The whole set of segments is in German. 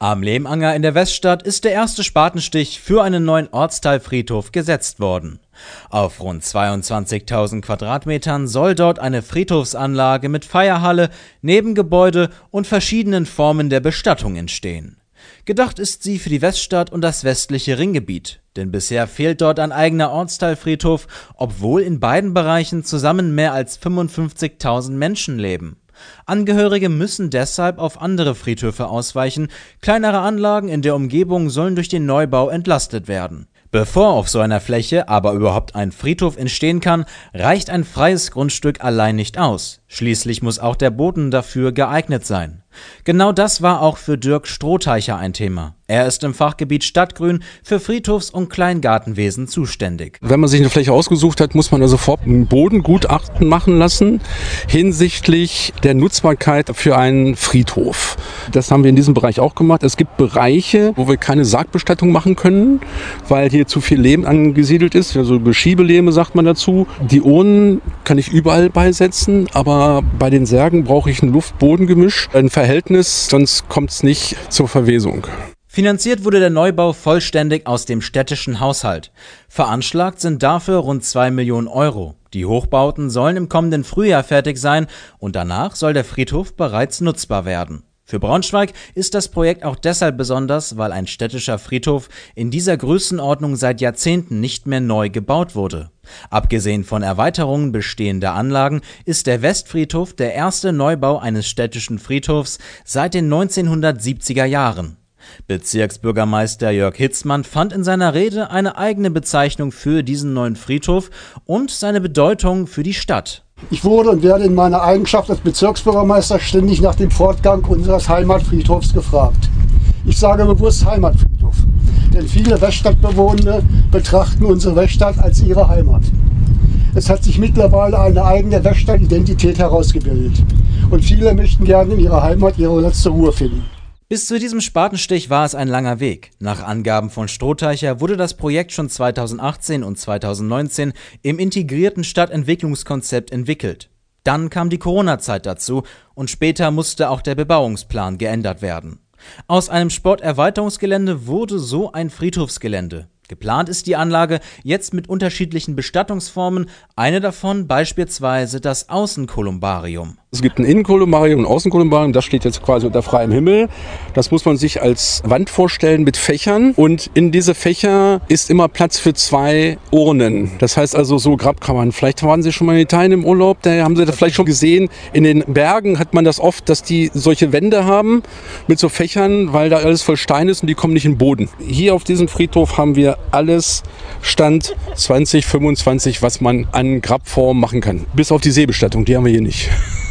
Am Lehmanger in der Weststadt ist der erste Spatenstich für einen neuen Ortsteilfriedhof gesetzt worden. Auf rund 22.000 Quadratmetern soll dort eine Friedhofsanlage mit Feierhalle, Nebengebäude und verschiedenen Formen der Bestattung entstehen. Gedacht ist sie für die Weststadt und das westliche Ringgebiet, denn bisher fehlt dort ein eigener Ortsteilfriedhof, obwohl in beiden Bereichen zusammen mehr als 55.000 Menschen leben. Angehörige müssen deshalb auf andere Friedhöfe ausweichen, kleinere Anlagen in der Umgebung sollen durch den Neubau entlastet werden. Bevor auf so einer Fläche aber überhaupt ein Friedhof entstehen kann, reicht ein freies Grundstück allein nicht aus. Schließlich muss auch der Boden dafür geeignet sein. Genau das war auch für Dirk Strohteicher ein Thema. Er ist im Fachgebiet Stadtgrün für Friedhofs- und Kleingartenwesen zuständig. Wenn man sich eine Fläche ausgesucht hat, muss man also sofort ein Bodengutachten machen lassen hinsichtlich der Nutzbarkeit für einen Friedhof. Das haben wir in diesem Bereich auch gemacht. Es gibt Bereiche, wo wir keine Sargbestattung machen können, weil hier zu viel Lehm angesiedelt ist. Also Beschiebelehme sagt man dazu. Die Urnen kann ich überall beisetzen, aber bei den Särgen brauche ich ein Luft-Boden-Gemisch, ein Verhältnis, sonst kommt es nicht zur Verwesung. Finanziert wurde der Neubau vollständig aus dem städtischen Haushalt. Veranschlagt sind dafür rund 2 Millionen Euro. Die Hochbauten sollen im kommenden Frühjahr fertig sein und danach soll der Friedhof bereits nutzbar werden. Für Braunschweig ist das Projekt auch deshalb besonders, weil ein städtischer Friedhof in dieser Größenordnung seit Jahrzehnten nicht mehr neu gebaut wurde. Abgesehen von Erweiterungen bestehender Anlagen ist der Westfriedhof der erste Neubau eines städtischen Friedhofs seit den 1970er Jahren. Bezirksbürgermeister Jörg Hitzmann fand in seiner Rede eine eigene Bezeichnung für diesen neuen Friedhof und seine Bedeutung für die Stadt. Ich wurde und werde in meiner Eigenschaft als Bezirksbürgermeister ständig nach dem Fortgang unseres Heimatfriedhofs gefragt. Ich sage bewusst Heimatfriedhof, denn viele Weststadtbewohner betrachten unsere Weststadt als ihre Heimat. Es hat sich mittlerweile eine eigene Weststadt-Identität herausgebildet und viele möchten gerne in ihrer Heimat ihre letzte Ruhe finden. Bis zu diesem Spatenstich war es ein langer Weg. Nach Angaben von Strohteicher wurde das Projekt schon 2018 und 2019 im integrierten Stadtentwicklungskonzept entwickelt. Dann kam die Corona-Zeit dazu und später musste auch der Bebauungsplan geändert werden. Aus einem Sporterweiterungsgelände wurde so ein Friedhofsgelände. Geplant ist die Anlage jetzt mit unterschiedlichen Bestattungsformen, eine davon beispielsweise das Außenkolumbarium. Es gibt ein Innenkolumbarium und ein Außenkolumbarium, das steht jetzt quasi unter freiem Himmel. Das muss man sich als Wand vorstellen mit Fächern und in diese Fächer ist immer Platz für 2 Urnen. Das heißt also so Grabkammern. Vielleicht waren Sie schon mal in Italien im Urlaub, da haben Sie das vielleicht schon gesehen. In den Bergen hat man das oft, dass die solche Wände haben mit so Fächern, weil da alles voll Stein ist und die kommen nicht in den Boden. Hier auf diesem Friedhof haben wir alles Stand 2025, was man an Grabformen machen kann. Bis auf die Seebestattung, die haben wir hier nicht.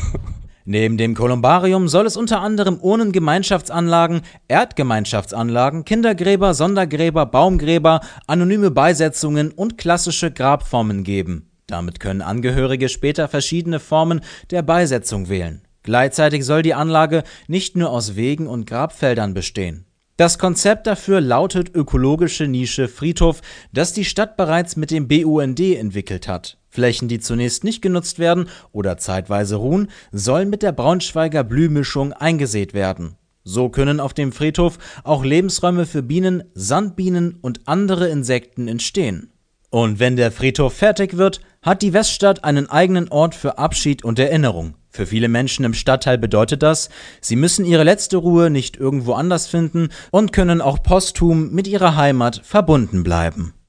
Neben dem Kolumbarium soll es unter anderem Urnengemeinschaftsanlagen, Erdgemeinschaftsanlagen, Kindergräber, Sondergräber, Baumgräber, anonyme Beisetzungen und klassische Grabformen geben. Damit können Angehörige später verschiedene Formen der Beisetzung wählen. Gleichzeitig soll die Anlage nicht nur aus Wegen und Grabfeldern bestehen. Das Konzept dafür lautet ökologische Nische Friedhof, das die Stadt bereits mit dem BUND entwickelt hat. Flächen, die zunächst nicht genutzt werden oder zeitweise ruhen, sollen mit der Braunschweiger Blühmischung eingesät werden. So können auf dem Friedhof auch Lebensräume für Bienen, Sandbienen und andere Insekten entstehen. Und wenn der Friedhof fertig wird, hat die Weststadt einen eigenen Ort für Abschied und Erinnerung. Für viele Menschen im Stadtteil bedeutet das, sie müssen ihre letzte Ruhe nicht irgendwo anders finden und können auch posthum mit ihrer Heimat verbunden bleiben.